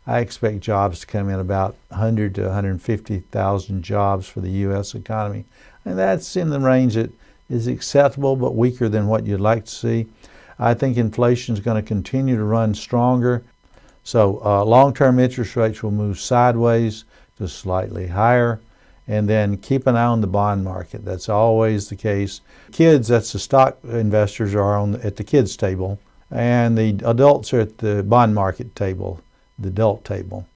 I expect jobs to come in about 100 to 150,000 jobs for the U.S. economy. And that's in the range that is acceptable but weaker than what you'd like to see. I think inflation is going to continue to run stronger. So long-term interest rates will move sideways to slightly higher. And then keep an eye on the bond market. That's always the case. Kids, that's the stock investors are at the kids table. And the adults are at the bond market table, the adult table.